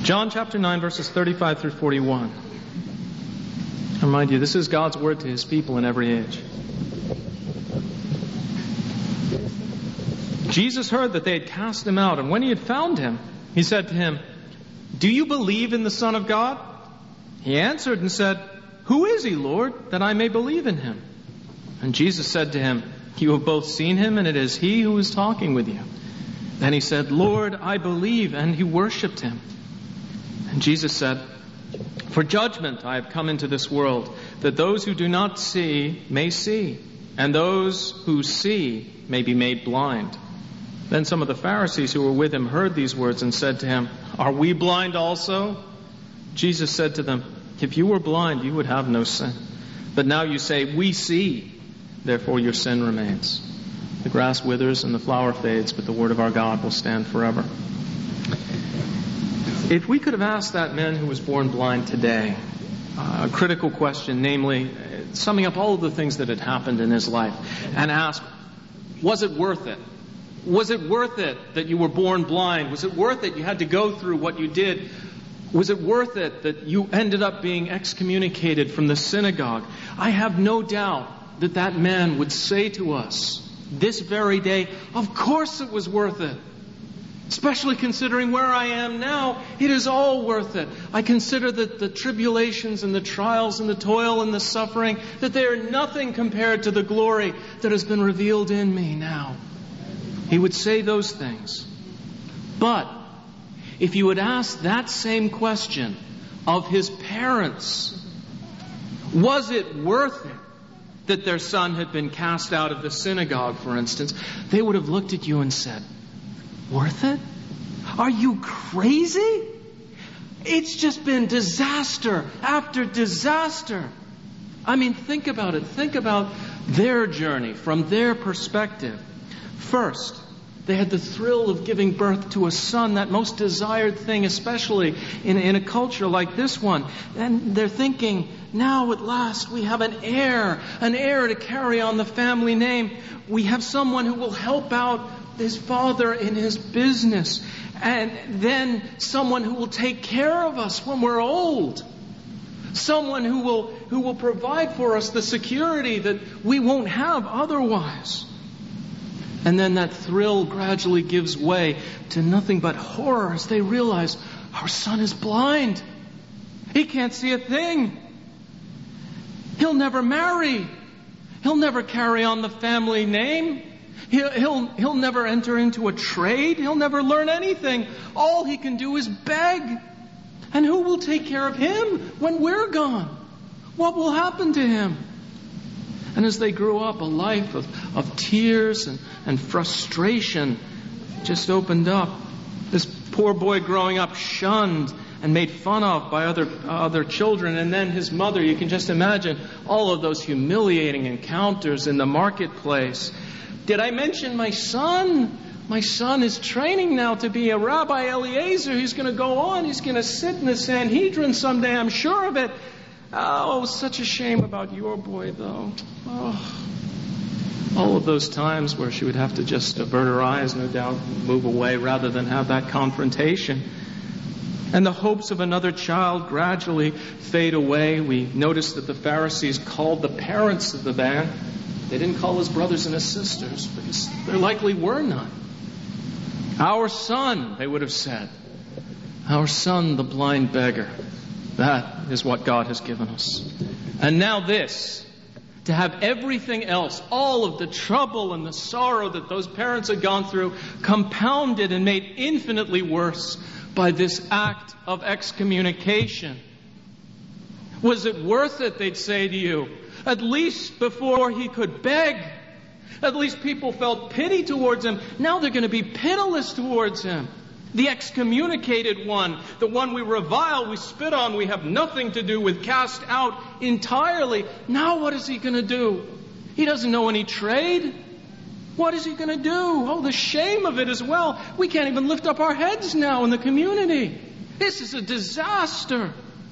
John chapter 9, verses 35 through 41. I remind you, this is God's word to His people in every age. Jesus heard that they had cast him out, and when he had found him, he said to him, "Do you believe in the Son of God?" He answered and said, "Who is he, Lord, that I may believe in him?" And Jesus said to him, "You have both seen him, and it is he who is talking with you." Then he said, "Lord, I believe," and he worshipped him. And Jesus said, "For judgment I have come into this world, that those who do not see may see, and those who see may be made blind." Then some of the Pharisees who were with him heard these words and said to him, "Are we blind also?" Jesus said to them, "If you were blind, you would have no sin. But now you say, 'We see,' therefore your sin remains." The grass withers and the flower fades, but the word of our God will stand forever. If we could have asked that man who was born blind today a critical question, namely, summing up all of the things that had happened in his life, and asked, was it worth it? Was it worth it that you were born blind? Was it worth it you had to go through what you did? Was it worth it that you ended up being excommunicated from the synagogue? I have no doubt that that man would say to us this very day, of course it was worth it. Especially considering where I am now, it is all worth it. I consider that the tribulations and the trials and the toil and the suffering, that they are nothing compared to the glory that has been revealed in me now. He would say those things. But if you would ask that same question of his parents, was it worth it that their son had been cast out of the synagogue, for instance, they would have looked at you and said, "Worth it? Are you crazy? It's just been disaster after disaster." I mean, think about it. Think about their journey from their perspective. First, they had the thrill of giving birth to a son, that most desired thing, especially in a culture like this one. And they're thinking, now at last we have an heir to carry on the family name. We have someone who will help out his father in his business. And then someone who will take care of us when we're old. Someone who will provide for us the security that we won't have otherwise. And then that thrill gradually gives way to nothing but horror as they realize our son is blind. He can't see a thing. He'll never marry. He'll never carry on the family name. He'll never enter into a trade. He'll never learn anything. All he can do is beg. And who will take care of him when we're gone? What will happen to him? And as they grew up, a life of tears and frustration just opened up. This poor boy growing up shunned and made fun of by other children. And then his mother, you can just imagine all of those humiliating encounters in the marketplace. Did I mention my son? My son is training now to be a Rabbi Eliezer. He's going to go on. He's going to sit in the Sanhedrin someday. I'm sure of it. Oh, such a shame about your boy, though. Oh. All of those times where she would have to just avert her eyes, no doubt, move away rather than have that confrontation. And the hopes of another child gradually fade away. We notice that the Pharisees called the parents of the man. They didn't call his brothers and his sisters because there likely were none. Our son, they would have said. Our son, the blind beggar. That is what God has given us. And now this, to have everything else, all of the trouble and the sorrow that those parents had gone through, compounded and made infinitely worse by this act of excommunication. Was it worth it, they'd say to you? At least before he could beg. At least people felt pity towards him. Now they're going to be pitiless towards him. The excommunicated one, the one we revile, we spit on, we have nothing to do with, cast out entirely. Now what is he going to do? He doesn't know any trade. What is he going to do? Oh, the shame of it as well. We can't even lift up our heads now in the community. This is a disaster.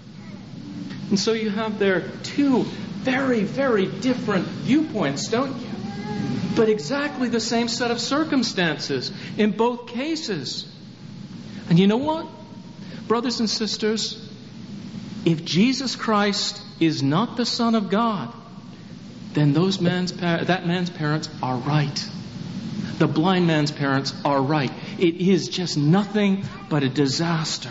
And so you have there two very, very different viewpoints, don't you? But exactly the same set of circumstances in both cases. And you know what? Brothers and sisters, if Jesus Christ is not the Son of God, then that man's parents are right. The blind man's parents are right. It is just nothing but a disaster.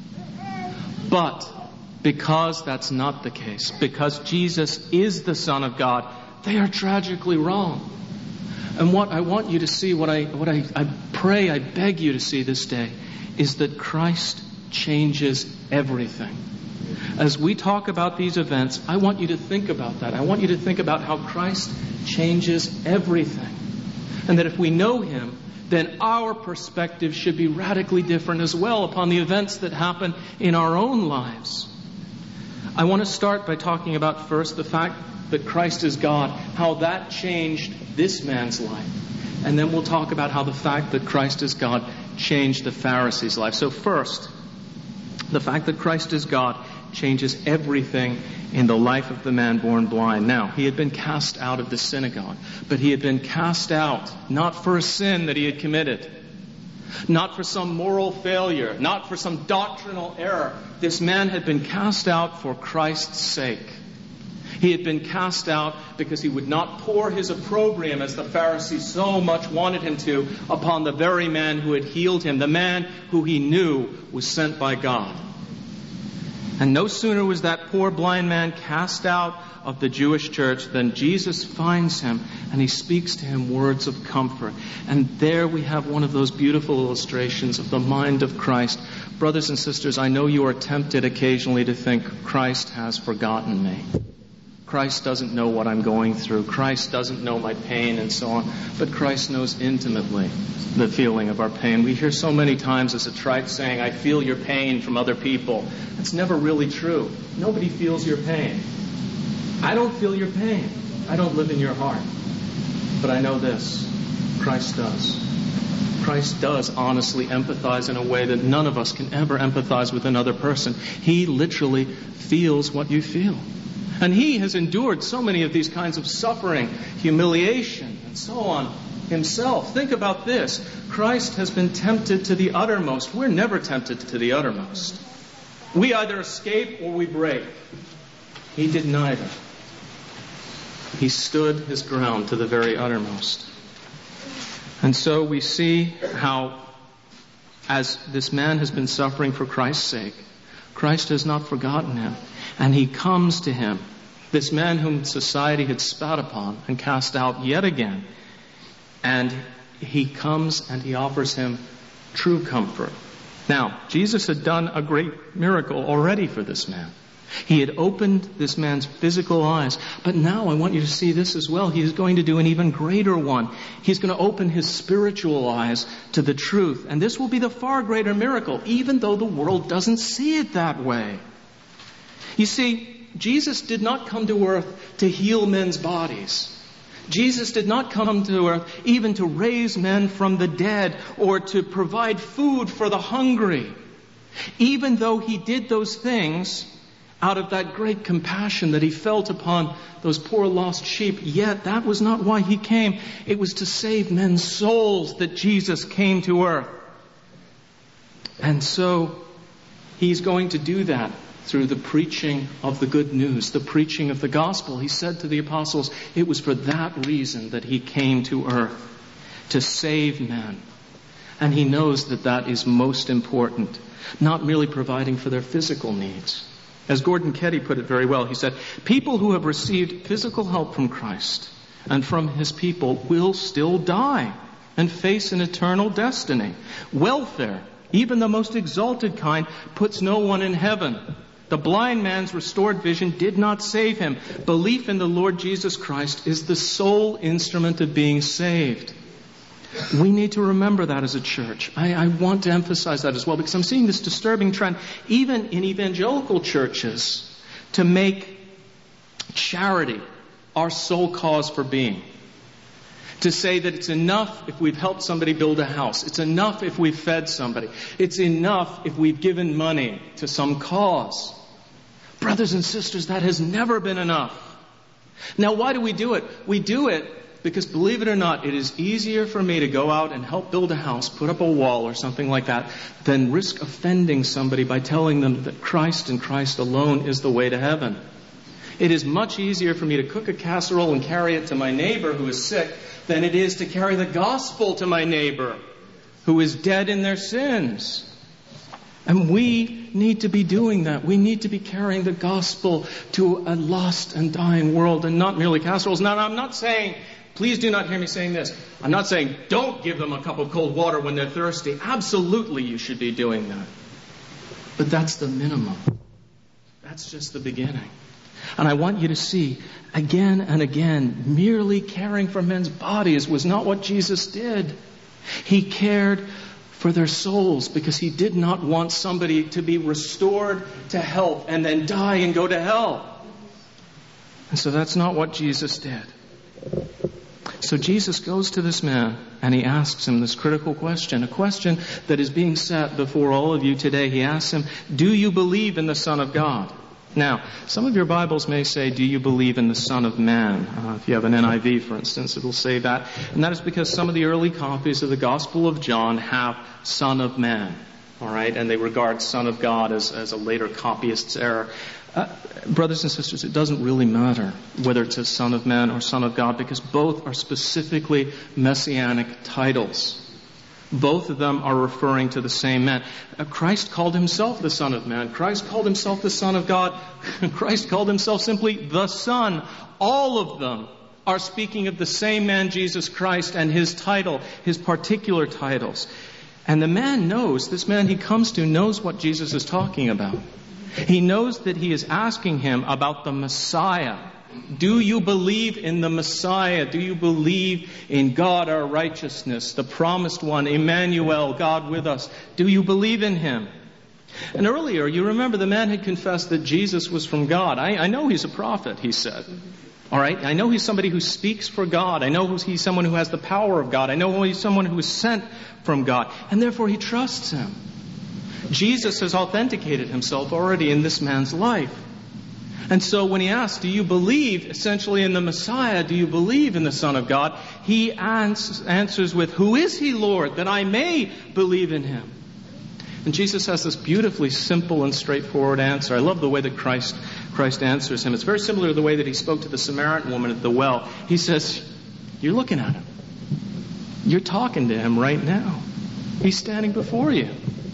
But because that's not the case, because Jesus is the Son of God, they are tragically wrong. And what I want you to see, what I pray, I beg you to see this day, is that Christ changes everything. As we talk about these events, I want you to think about that. I want you to think about how Christ changes everything. And that if we know Him, then our perspective should be radically different as well upon the events that happen in our own lives. I want to start by talking about first the fact that Christ is God, how that changed this man's life. And then we'll talk about how the fact that Christ is God changed the Pharisees' life. So first, the fact that Christ is God changes everything in the life of the man born blind. Now, he had been cast out of the synagogue, but he had been cast out not for a sin that he had committed, not for some moral failure, not for some doctrinal error. This man had been cast out for Christ's sake. He had been cast out because he would not pour his opprobrium, as the Pharisees so much wanted him to, upon the very man who had healed him, the man who he knew was sent by God. And no sooner was that poor blind man cast out of the Jewish church than Jesus finds him and he speaks to him words of comfort. And there we have one of those beautiful illustrations of the mind of Christ. Brothers and sisters, I know you are tempted occasionally to think, Christ has forgotten me. Christ doesn't know what I'm going through. Christ doesn't know my pain and so on. But Christ knows intimately the feeling of our pain. We hear so many times as a trite saying, I feel your pain from other people. That's never really true. Nobody feels your pain. I don't feel your pain. I don't live in your heart. But I know this. Christ does. Christ does honestly empathize in a way that none of us can ever empathize with another person. He literally feels what you feel. And He has endured so many of these kinds of suffering, humiliation, and so on Himself. Think about this. Christ has been tempted to the uttermost. We're never tempted to the uttermost. We either escape or we break. He did neither. He stood His ground to the very uttermost. And so we see how, as this man has been suffering for Christ's sake, Christ has not forgotten him. And He comes to him, this man whom society had spat upon and cast out yet again. And He comes and He offers him true comfort. Now, Jesus had done a great miracle already for this man. He had opened this man's physical eyes. But now I want you to see this as well. He is going to do an even greater one. He's going to open his spiritual eyes to the truth. And this will be the far greater miracle, even though the world doesn't see it that way. You see, Jesus did not come to earth to heal men's bodies. Jesus did not come to earth even to raise men from the dead or to provide food for the hungry. Even though He did those things out of that great compassion that He felt upon those poor lost sheep, yet that was not why He came. It was to save men's souls that Jesus came to earth. And so He's going to do that through the preaching of the good news, the preaching of the gospel. He said to the apostles, it was for that reason that He came to earth, to save men. And He knows that that is most important, not merely providing for their physical needs. As Gordon Ketty put it very well, he said, people who have received physical help from Christ and from His people will still die and face an eternal destiny. Welfare, even the most exalted kind, puts no one in heaven. The blind man's restored vision did not save him. Belief in the Lord Jesus Christ is the sole instrument of being saved. We need to remember that as a church. I want to emphasize that as well, because I'm seeing this disturbing trend, even in evangelical churches, to make charity our sole cause for being. To say that it's enough if we've helped somebody build a house. It's enough if we've fed somebody. It's enough if we've given money to some cause. Brothers and sisters, that has never been enough. Now, why do we do it? We do it Because believe it or not, it is easier for me to go out and help build a house, put up a wall or something like that, than risk offending somebody by telling them that Christ and Christ alone is the way to heaven. It is much easier for me to cook a casserole and carry it to my neighbor who is sick than it is to carry the gospel to my neighbor who is dead in their sins. And we need to be doing that. We need to be carrying the gospel to a lost and dying world, and not merely casseroles. Now, I'm not saying, please do not hear me saying this. I'm not saying don't give them a cup of cold water when they're thirsty. Absolutely you should be doing that. But that's the minimum. That's just the beginning. And I want you to see, again and again, merely caring for men's bodies was not what Jesus did. He cared for their souls because he did not want somebody to be restored to health and then die and go to hell. And so that's not what Jesus did. So Jesus goes to this man and he asks him this critical question, a question that is being set before all of you today. He asks him, do you believe in the Son of God? Now, some of your Bibles may say, do you believe in the Son of Man? If you have an NIV, for instance, it'll say that. And that is because some of the early copies of the Gospel of John have Son of Man. All right? And they regard Son of God as a later copyist's error. Brothers and sisters, it doesn't really matter whether it says Son of Man or Son of God, because both are specifically messianic titles. Both of them are referring to the same man. Christ called himself the Son of Man. Christ called himself the Son of God. Christ called himself simply the Son. All of them are speaking of the same man, Jesus Christ, and his title, his particular titles. And the man knows, this man he comes to knows what Jesus is talking about. He knows that he is asking him about the Messiah. Do you believe in the Messiah? Do you believe in God, our righteousness, the promised one, Emmanuel, God with us? Do you believe in him? And earlier, you remember the man had confessed that Jesus was from God. I know he's a prophet, he said. All right? I know he's somebody who speaks for God. I know he's someone who has the power of God. I know he's someone who is sent from God. And therefore, he trusts him. Jesus has authenticated himself already in this man's life. And so when he asks, do you believe essentially in the Messiah? Do you believe in the Son of God? He answers with, who is he, Lord, that I may believe in him? And Jesus has this beautifully simple and straightforward answer. I love the way that Christ answers him. It's very similar to the way that he spoke to the Samaritan woman at the well. He says, you're looking at him. You're talking to him right now. He's standing before you.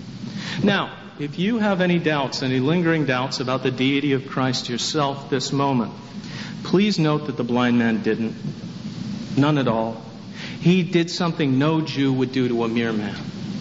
Now, if you have any doubts, any lingering doubts about the deity of Christ yourself this moment, please note that the blind man didn't. None at all. He did something no Jew would do to a mere man.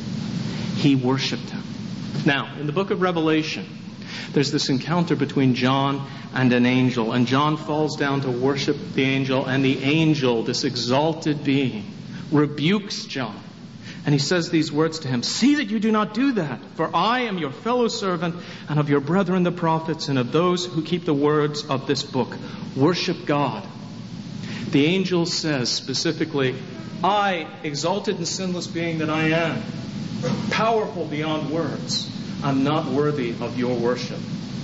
He worshipped him. Now, in the book of Revelation, there's this encounter between John and an angel, and John falls down to worship the angel, and the angel, this exalted being, rebukes John. And he says these words to him, see that you do not do that, for I am your fellow servant and of your brethren the prophets and of those who keep the words of this book. Worship God. The angel says specifically, I, exalted and sinless being that I am, powerful beyond words, I'm not worthy of your worship.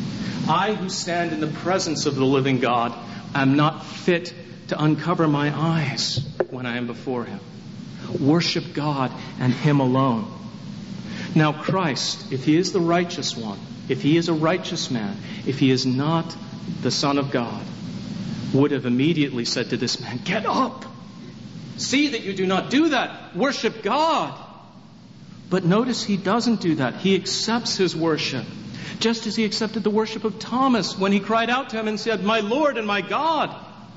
I who stand in the presence of the living God, am not fit to uncover my eyes when I am before him. Worship God and him alone. Now Christ, if he is the righteous one, if he is a righteous man, if he is not the Son of God, would have immediately said to this man, get up! See that you do not do that! Worship God! But notice he doesn't do that. He accepts his worship. Just as he accepted the worship of Thomas when he cried out to him and said, my Lord and my God.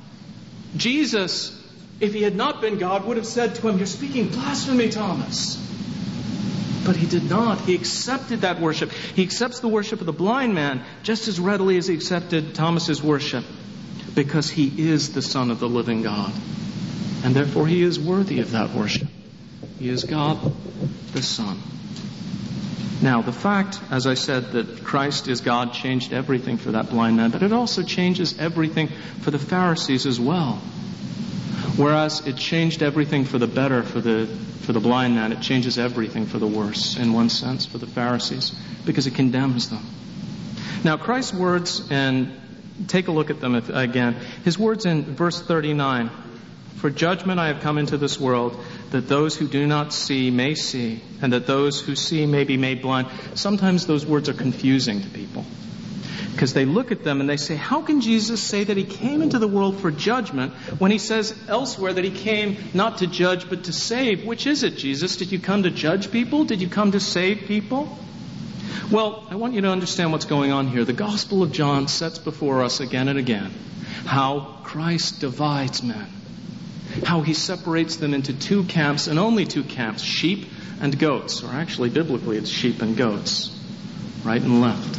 Jesus, if he had not been God, would have said to him, you're speaking blasphemy, Thomas. But he did not. He accepted that worship. He accepts the worship of the blind man just as readily as he accepted Thomas's worship, because he is the Son of the living God. And therefore he is worthy of that worship. He is God the Son. Now, the fact, as I said, that Christ is God changed everything for that blind man, but it also changes everything for the Pharisees as well. Whereas it changed everything for the better for the blind man, it changes everything for the worse, in one sense, for the Pharisees, because it condemns them. Now, Christ's words, and take a look at them again. His words in verse 39, For judgment I have come into this world, that those who do not see may see, and that those who see may be made blind. Sometimes those words are confusing to people, because they look at them and they say, how can Jesus say that he came into the world for judgment when he says elsewhere that he came not to judge but to save? Which is it, Jesus? Did you come to judge people? Did you come to save people? Well, I want you to understand what's going on here. The Gospel of John sets before us again and again how Christ divides men, how he separates them into two camps, and only two camps, sheep and goats. Or actually, biblically, it's sheep and goats, right and left.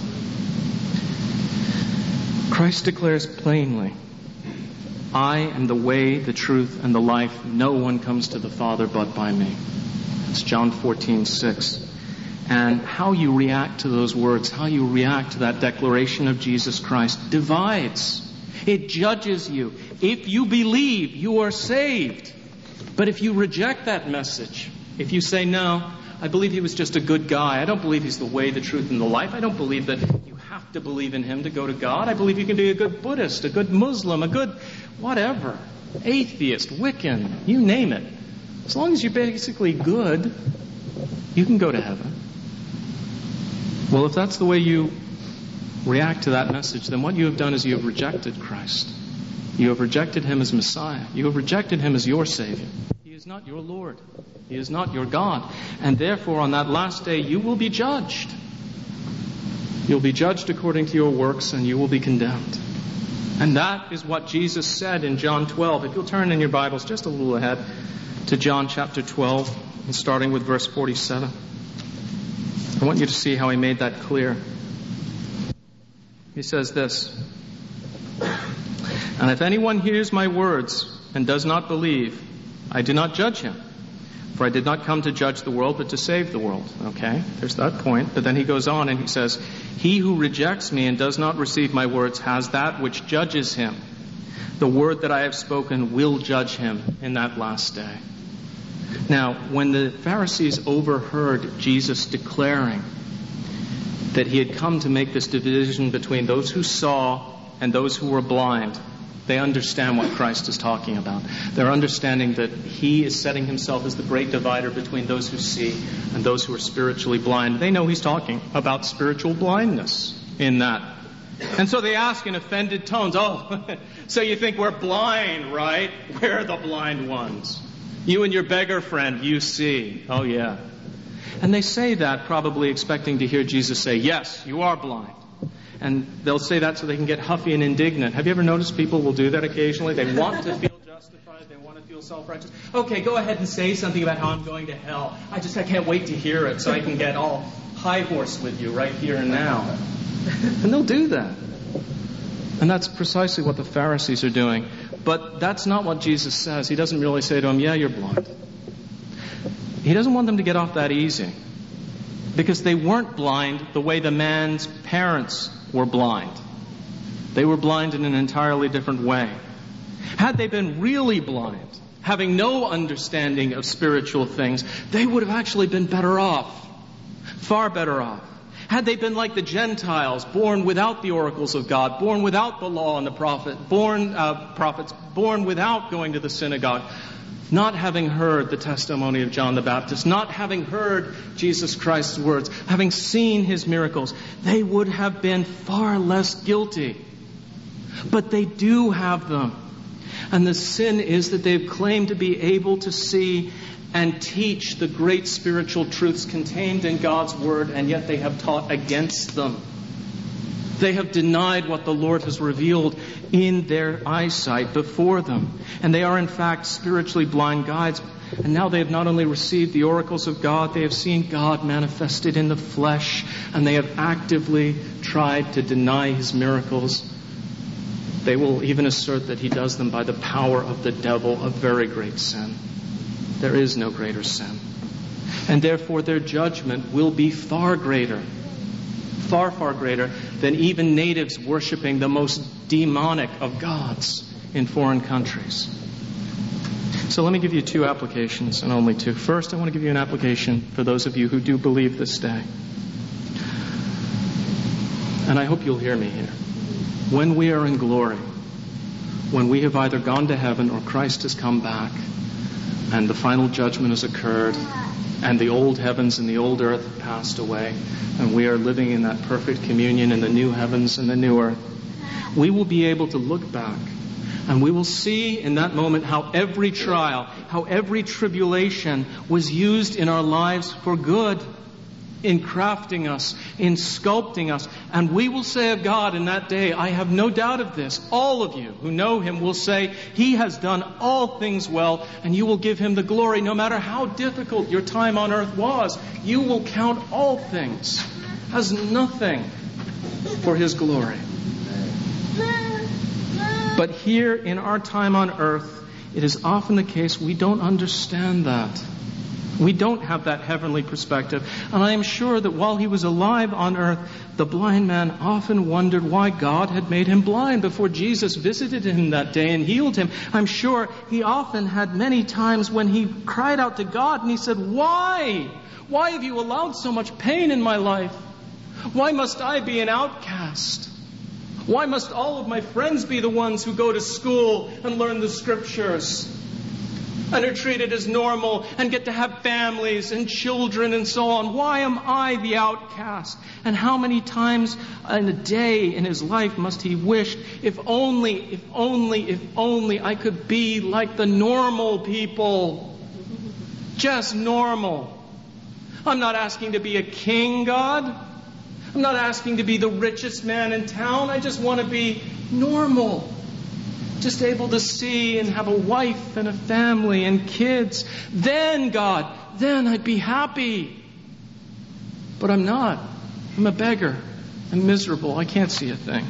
Christ declares plainly, I am the way, the truth, and the life. No one comes to the Father but by me. It's John 14:6. And how you react to those words, how you react to that declaration of Jesus Christ divides. It judges you. If you believe, you are saved. But if you reject that message, if you say, no, I believe he was just a good guy. I don't believe he's the way, the truth, and the life. I don't believe that you have to believe in him to go to God. I believe you can be a good Buddhist, a good Muslim, a good whatever, atheist, Wiccan, you name it. As long as you're basically good, you can go to heaven. Well, if that's the way you react to that message, then what you have done is you have rejected Christ. You have rejected him as Messiah. You have rejected him as your Savior. He is not your Lord. He is not your God. And therefore, on that last day, you will be judged. You'll be judged according to your works, and you will be condemned. And that is what Jesus said in John 12. If you'll turn in your Bibles just a little ahead to John chapter 12, and starting with verse 47. I want you to see how he made that clear. He says this, and if anyone hears my words and does not believe, I do not judge him. For I did not come to judge the world, but to save the world. Okay, there's that point. But then he goes on and he says, he who rejects me and does not receive my words has that which judges him. The word that I have spoken will judge him in that last day. Now, when the Pharisees overheard Jesus declaring that he had come to make this division between those who saw and those who were blind, they understand what Christ is talking about. They're understanding that he is setting himself as the great divider between those who see and those who are spiritually blind. They know he's talking about spiritual blindness in that. And so they ask in offended tones, oh, so you think we're blind, right? We're the blind ones. You and your beggar friend, you see. Oh, yeah. And they say that probably expecting to hear Jesus say, yes, you are blind. And they'll say that so they can get huffy and indignant. Have you ever noticed people will do that occasionally? They want to feel justified. They want to feel self-righteous. Okay, go ahead and say something about how I'm going to hell. I can't wait to hear it so I can get all high horse with you right here and now. And they'll do that. And that's precisely what the Pharisees are doing. But that's not what Jesus says. He doesn't really say to them, yeah, you're blind. He doesn't want them to get off that easy. Because they weren't blind the way the man's parents were blind. They were blind in an entirely different way. Had they been really blind, having no understanding of spiritual things, they would have actually been better off. Far better off. Had they been like the Gentiles, born without the oracles of God, born without the law and the prophets, born without going to the synagogue, not having heard the testimony of John the Baptist, not having heard Jesus Christ's words, having seen his miracles, they would have been far less guilty. But they do have them. And the sin is that they've claimed to be able to see and teach the great spiritual truths contained in God's Word, and yet they have taught against them. They have denied what the Lord has revealed in their eyesight before them. And they are in fact spiritually blind guides. And now they have not only received the oracles of God, they have seen God manifested in the flesh, and they have actively tried to deny his miracles. They will even assert that he does them by the power of the devil, a very great sin. There is no greater sin. And therefore their judgment will be far greater, far greater than even natives worshiping the most demonic of gods in foreign countries. So let me give you two applications, and only two. First, I want to give you an application for those of you who do believe this day. And I hope you'll hear me here. When we are in glory, when we have either gone to heaven or Christ has come back and the final judgment has occurred and the old heavens and the old earth have passed away and we are living in that perfect communion in the new heavens and the new earth, we will be able to look back and we will see in that moment how every trial, how every tribulation was used in our lives for good, in crafting us, in sculpting us. And we will say of God in that day, I have no doubt of this, all of you who know Him will say, He has done all things well, and you will give Him the glory. No matter how difficult your time on earth was, you will count all things as nothing for His glory. But here in our time on earth, it is often the case we don't understand that. We don't have that heavenly perspective. And I am sure that while he was alive on earth, the blind man often wondered why God had made him blind before Jesus visited him that day and healed him. I'm sure he often had many times when he cried out to God and he said, Why? Why have you allowed so much pain in my life? Why must I be an outcast? Why must all of my friends be the ones who go to school and learn the Scriptures and are treated as normal and get to have families and children and so on? Why am I the outcast? And how many times in a day in his life must he wish, if only I could be like the normal people. Just normal. I'm not asking to be a king, God. I'm not asking to be the richest man in town. I just want to be normal. Just able to see and have a wife and a family and kids. Then, God, then I'd be happy. But I'm not. I'm a beggar. I'm miserable. I can't see a thing.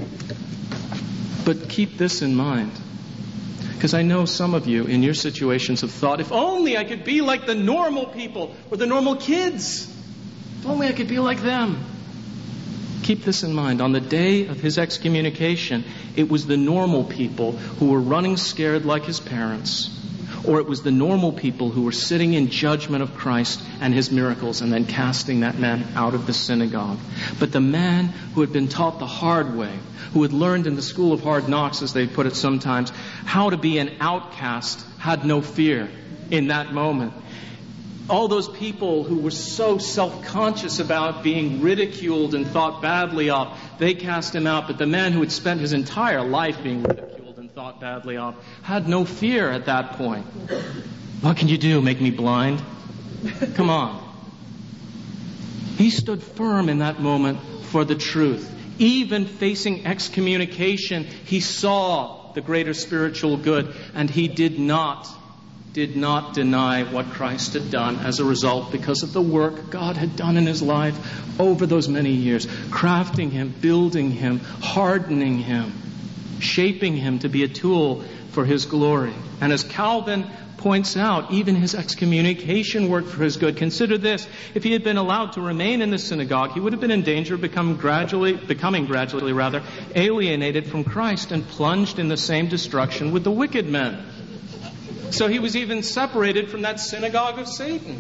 But keep this in mind. Because I know some of you in your situations have thought, if only I could be like the normal people or the normal kids. If only I could be like them. Keep this in mind. On the day of his excommunication, it was the normal people who were running scared like his parents, or it was the normal people who were sitting in judgment of Christ and his miracles and then casting that man out of the synagogue. But the man who had been taught the hard way, who had learned in the school of hard knocks, as they put it sometimes, how to be an outcast, had no fear in that moment. All those people who were so self-conscious about being ridiculed and thought badly of, they cast him out. But the man who had spent his entire life being ridiculed and thought badly of had no fear at that point. What can you do? Make me blind? Come on. He stood firm in that moment for the truth. Even facing excommunication, he saw the greater spiritual good, and he did not deny what Christ had done as a result, because of the work God had done in his life over those many years, crafting him, building him, hardening him, shaping him to be a tool for his glory. And as Calvin points out, even his excommunication worked for his good. Consider this: if he had been allowed to remain in the synagogue, he would have been in danger of becoming gradually alienated from Christ and plunged in the same destruction with the wicked men. So he was even separated from that synagogue of Satan.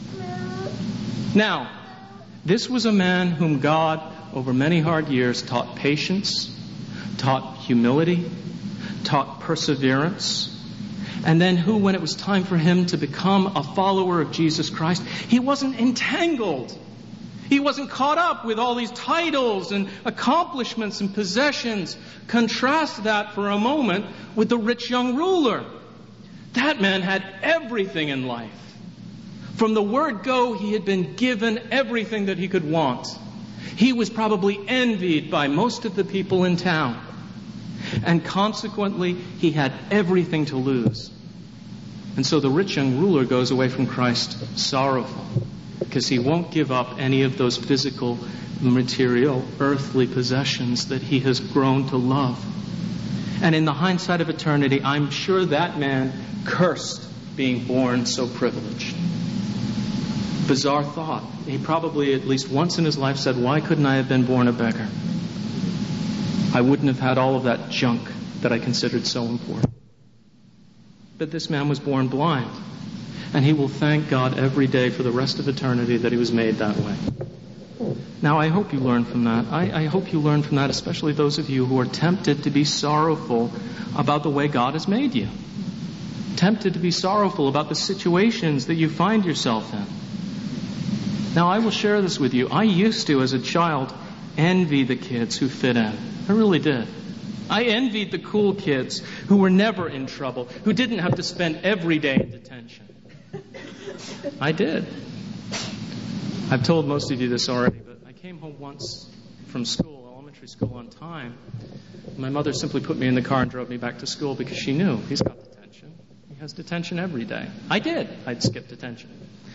Now, this was a man whom God, over many hard years, taught patience, taught humility, taught perseverance, and then who, when it was time for him to become a follower of Jesus Christ, he wasn't entangled. He wasn't caught up with all these titles and accomplishments and possessions. Contrast that for a moment with the rich young ruler. That man had everything in life. From the word go, he had been given everything that he could want. He was probably envied by most of the people in town. And consequently, he had everything to lose. And so the rich young ruler goes away from Christ sorrowful, because he won't give up any of those physical, material, earthly possessions that he has grown to love. And in the hindsight of eternity, I'm sure that man cursed being born so privileged. Bizarre thought. He probably at least once in his life said, why couldn't I have been born a beggar? I wouldn't have had all of that junk that I considered so important. But this man was born blind, and he will thank God every day for the rest of eternity that he was made that way. Now, I hope you learn from that. I hope you learn from that, especially those of you who are tempted to be sorrowful about the way God has made you. Tempted to be sorrowful about the situations that you find yourself in. Now, I will share this with you. I used to, as a child, envy the kids who fit in. I really did. I envied the cool kids who were never in trouble, who didn't have to spend every day in detention. I did. I've told most of you this already, but I came home once from school, elementary school, on time. My mother simply put me in the car and drove me back to school because she knew he's got detention. He has detention every day. I did. I'd skip detention.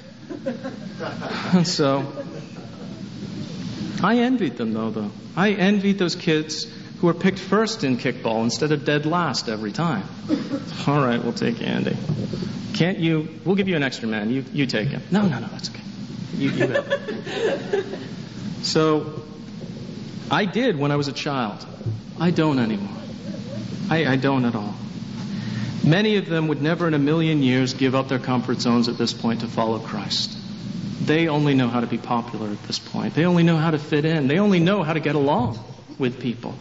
So, I envied them, though. I envied those kids who were picked first in kickball instead of dead last every time. All right, we'll take Andy. Can't you? We'll give you an extra man. You take him. No, that's okay. You have it. So, I did when I was a child. I don't anymore. I don't at all. Many of them would never in a million years give up their comfort zones at this point to follow Christ. They only know how to be popular at this point. They only know how to fit in. They only know how to get along with people.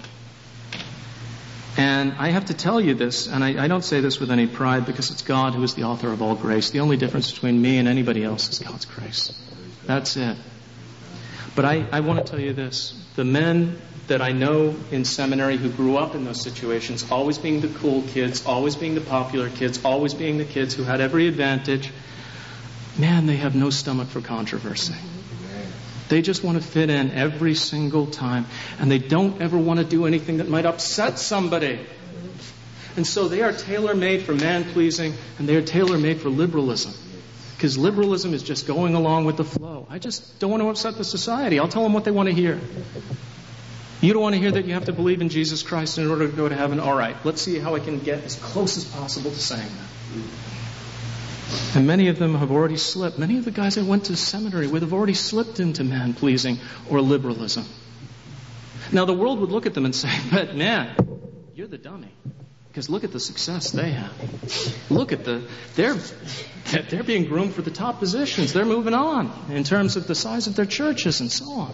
And I have to tell you this, and I don't say this with any pride because it's God who is the author of all grace. The only difference between me and anybody else is God's grace. That's it. But I want to tell you this. The men that I know in seminary who grew up in those situations, always being the cool kids, always being the popular kids, always being the kids who had every advantage, man, they have no stomach for controversy. They just want to fit in every single time, and they don't ever want to do anything that might upset somebody. And so they are tailor-made for man-pleasing, and they are tailor-made for liberalism. Because liberalism is just going along with the flow. I just don't want to upset the society. I'll tell them what they want to hear. You don't want to hear that you have to believe in Jesus Christ in order to go to heaven? All right, let's see how I can get as close as possible to saying that. And many of them have already slipped. Many of the guys I went to seminary with have already slipped into man-pleasing or liberalism. Now, the world would look at them and say, but man, you're the dummy. Because look at the success they have. Look at they're being groomed for the top positions. They're moving on in terms of the size of their churches and so on.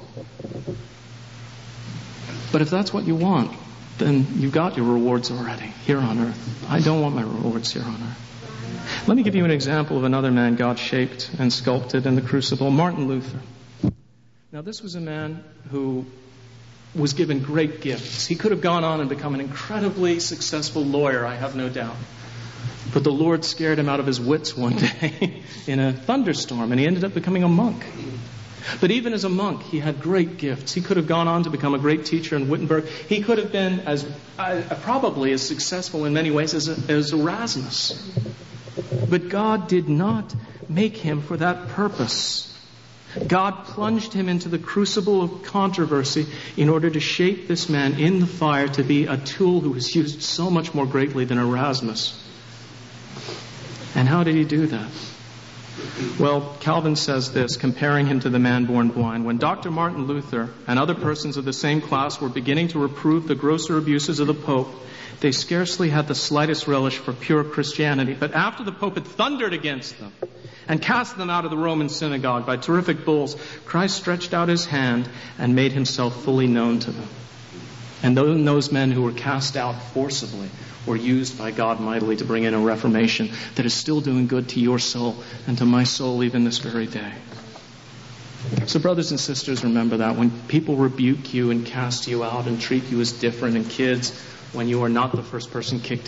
But if that's what you want, then you've got your rewards already here on earth. I don't want my rewards here on earth. Let me give you an example of another man God shaped and sculpted in the crucible, Martin Luther. Now, this was a man who was given great gifts. He could have gone on and become an incredibly successful lawyer, I have no doubt. But the Lord scared him out of his wits one day in a thunderstorm, and he ended up becoming a monk. But even as a monk, he had great gifts. He could have gone on to become a great teacher in Wittenberg. He could have been probably as successful in many ways as Erasmus. But God did not make him for that purpose. God plunged him into the crucible of controversy in order to shape this man in the fire to be a tool who was used so much more greatly than Erasmus. And how did he do that? Well, Calvin says this, comparing him to the man born blind. When Dr. Martin Luther and other persons of the same class were beginning to reprove the grosser abuses of the Pope, they scarcely had the slightest relish for pure Christianity. But after the Pope had thundered against them and cast them out of the Roman synagogue by terrific bulls, Christ stretched out his hand and made himself fully known to them. And those men who were cast out forcibly were used by God mightily to bring in a reformation that is still doing good to your soul and to my soul even this very day. So brothers and sisters, remember that when people rebuke you and cast you out and treat you as different, and kids, when you are not the first person picked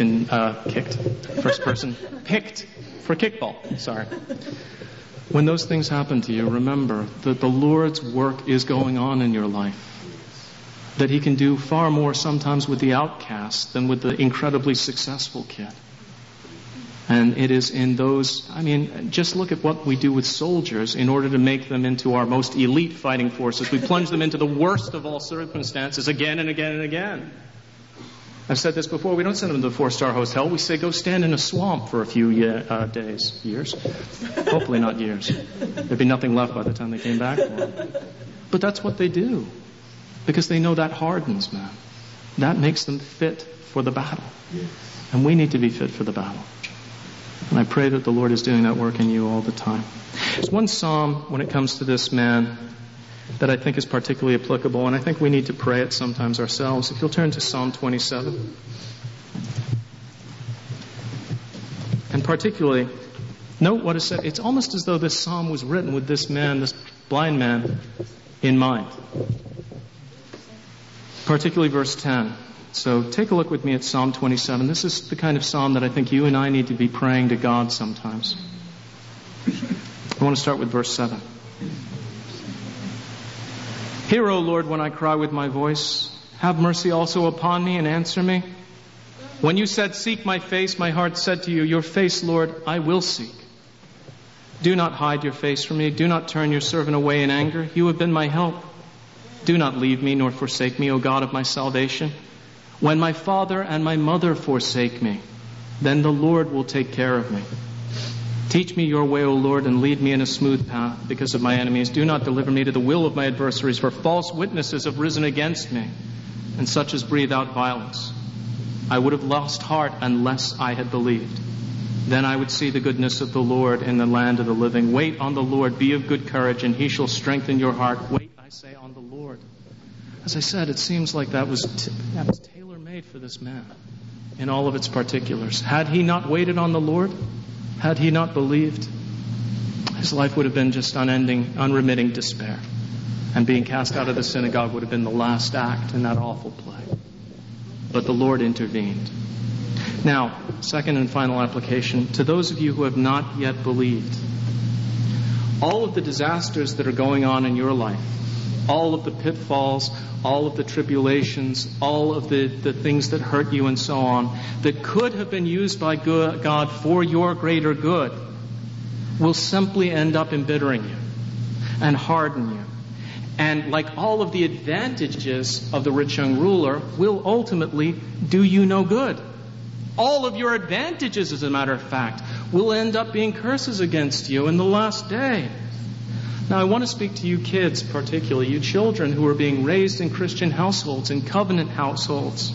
for kickball. Sorry. When those things happen to you, remember that the Lord's work is going on in your life. That he can do far more sometimes with the outcast than with the incredibly successful kid. And it is in those, just look at what we do with soldiers in order to make them into our most elite fighting forces. We plunge them into the worst of all circumstances again and again and again. I've said this before, we don't send them to the 4-star hotel. We say, go stand in a swamp for a few years. Hopefully not years. There'd be nothing left by the time they came back for them. But that's what they do. Because they know that hardens, man. That makes them fit for the battle. And we need to be fit for the battle. And I pray that the Lord is doing that work in you all the time. There's one psalm when it comes to this man that I think is particularly applicable, and I think we need to pray it sometimes ourselves. If you'll turn to Psalm 27. And particularly, note what is said. It's almost as though this psalm was written with this man, this blind man, in mind. Particularly verse 10. So take a look with me at Psalm 27. This is the kind of psalm that I think you and I need to be praying to God sometimes. I want to start with verse 7. Hear, O Lord, when I cry with my voice. Have mercy also upon me and answer me. When you said, seek my face, my heart said to you, your face, Lord, I will seek. Do not hide your face from me. Do not turn your servant away in anger. You have been my help. Do not leave me nor forsake me, O God of my salvation. When my father and my mother forsake me, then the Lord will take care of me. Teach me your way, O Lord, and lead me in a smooth path because of my enemies. Do not deliver me to the will of my adversaries, for false witnesses have risen against me, and such as breathe out violence. I would have lost heart unless I had believed. Then I would see the goodness of the Lord in the land of the living. Wait on the Lord, be of good courage, and he shall strengthen your heart. Wait, I say, on the Lord. As I said, it seems like that was tailor-made for this man in all of its particulars. Had he not waited on the Lord, had he not believed, his life would have been just unending, unremitting despair. And being cast out of the synagogue would have been the last act in that awful play. But the Lord intervened. Now, second and final application, to those of you who have not yet believed, all of the disasters that are going on in your life, all of the pitfalls, all of the tribulations, all of the things that hurt you and so on, that could have been used by God for your greater good, will simply end up embittering you and harden you. And like all of the advantages of the rich young ruler, will ultimately do you no good. All of your advantages, as a matter of fact, will end up being curses against you in the last day. Now, I want to speak to you kids, particularly you children who are being raised in Christian households, in covenant households.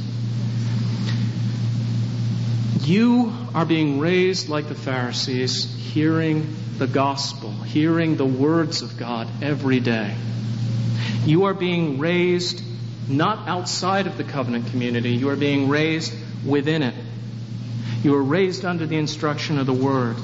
You are being raised like the Pharisees, hearing the gospel, hearing the words of God every day. You are being raised not outside of the covenant community. You are being raised within it. You are raised under the instruction of the Word.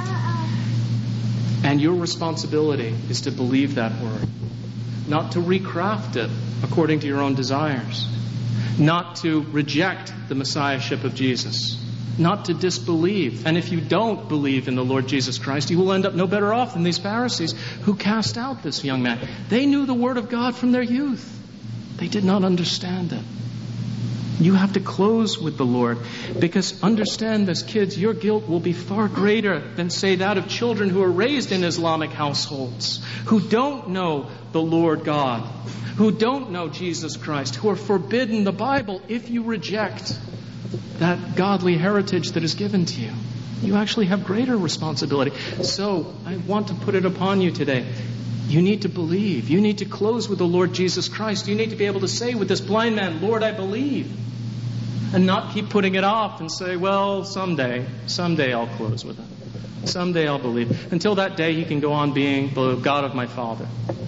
And your responsibility is to believe that Word. Not to recraft it according to your own desires. Not to reject the Messiahship of Jesus. Not to disbelieve. And if you don't believe in the Lord Jesus Christ, you will end up no better off than these Pharisees who cast out this young man. They knew the Word of God from their youth. They did not understand it. You have to close with the Lord, because understand this, kids, your guilt will be far greater than, say, that of children who are raised in Islamic households, who don't know the Lord God, who don't know Jesus Christ, who are forbidden the Bible. If you reject that godly heritage that is given to you, you actually have greater responsibility. So I want to put it upon you today. You need to believe. You need to close with the Lord Jesus Christ. You need to be able to say with this blind man, Lord, I believe. And not keep putting it off and say, well, someday I'll close with it. Someday I'll believe. Until that day, he can go on being the God of my Father,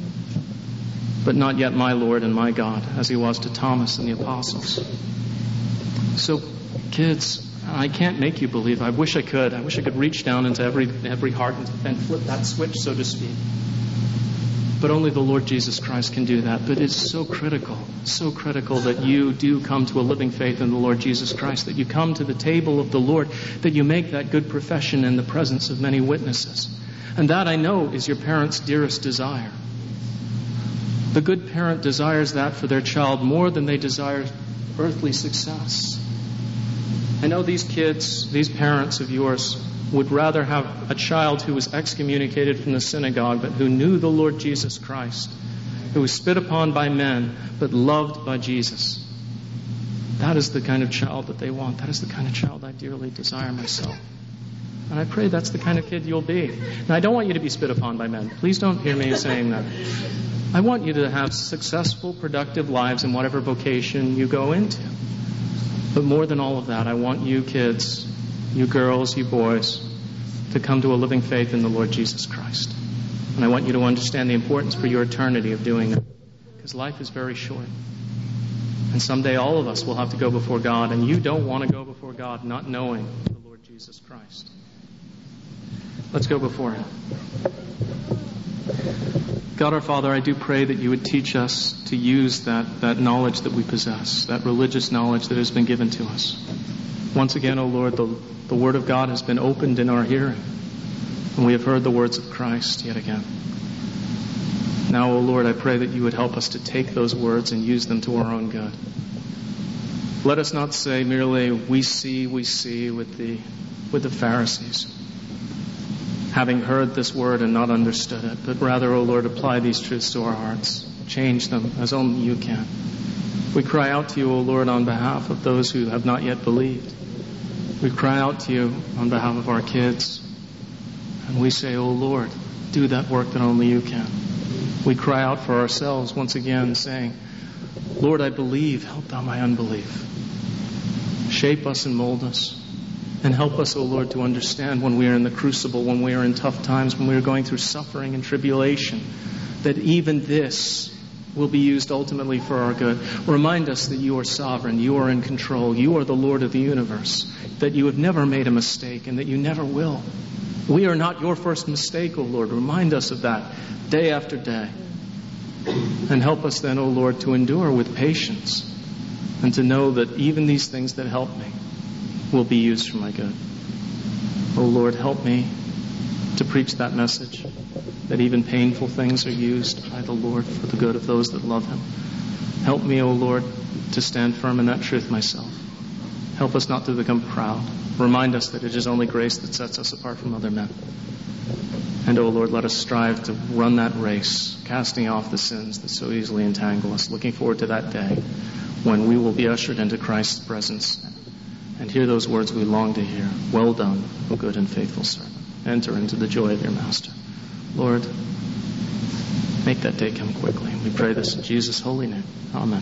but not yet my Lord and my God, as he was to Thomas and the apostles. So, kids, I can't make you believe. I wish I could. I wish I could reach down into every heart and flip that switch, so to speak. But only the Lord Jesus Christ can do that. But it's so critical that you do come to a living faith in the Lord Jesus Christ, that you come to the table of the Lord, that you make that good profession in the presence of many witnesses. And that, I know, is your parents' dearest desire. The good parent desires that for their child more than they desire earthly success. I know these kids, these parents of yours, would rather have a child who was excommunicated from the synagogue, but who knew the Lord Jesus Christ, who was spit upon by men, but loved by Jesus. That is the kind of child that they want. That is the kind of child I dearly desire myself. And I pray that's the kind of kid you'll be. Now, I don't want you to be spit upon by men. Please don't hear me saying that. I want you to have successful, productive lives in whatever vocation you go into. But more than all of that, I want you kids, you girls, you boys, to come to a living faith in the Lord Jesus Christ. And I want you to understand the importance for your eternity of doing that. Because life is very short. And someday all of us will have to go before God, and you don't want to go before God not knowing the Lord Jesus Christ. Let's go before Him. God our Father, I do pray that you would teach us to use that knowledge that we possess, that religious knowledge that has been given to us. Once again, O Lord, the Word of God has been opened in our hearing, and we have heard the words of Christ yet again. Now, O Lord, I pray that you would help us to take those words and use them to our own good. Let us not say merely, we see with the Pharisees, having heard this word and not understood it, but rather, O Lord, apply these truths to our hearts. Change them as only you can. We cry out to you, O Lord, on behalf of those who have not yet believed. We cry out to you on behalf of our kids. And we say, O Lord, do that work that only you can. We cry out for ourselves once again, saying, Lord, I believe, help thou my unbelief. Shape us and mold us. And help us, O Lord, to understand when we are in the crucible, when we are in tough times, when we are going through suffering and tribulation, that even this will be used ultimately for our good. Remind us that you are sovereign, you are in control, you are the Lord of the universe, that you have never made a mistake and that you never will. We are not your first mistake, O Lord. Remind us of that day after day. And help us then, O Lord, to endure with patience and to know that even these things that help me will be used for my good. O Lord, help me to preach that message, that even painful things are used by the Lord for the good of those that love Him. Help me, O Lord, to stand firm in that truth myself. Help us not to become proud. Remind us that it is only grace that sets us apart from other men. And, O Lord, let us strive to run that race, casting off the sins that so easily entangle us, looking forward to that day when we will be ushered into Christ's presence and hear those words we long to hear. Well done, O good and faithful servant. Enter into the joy of your master. Lord, make that day come quickly. We pray this in Jesus' holy name. Amen.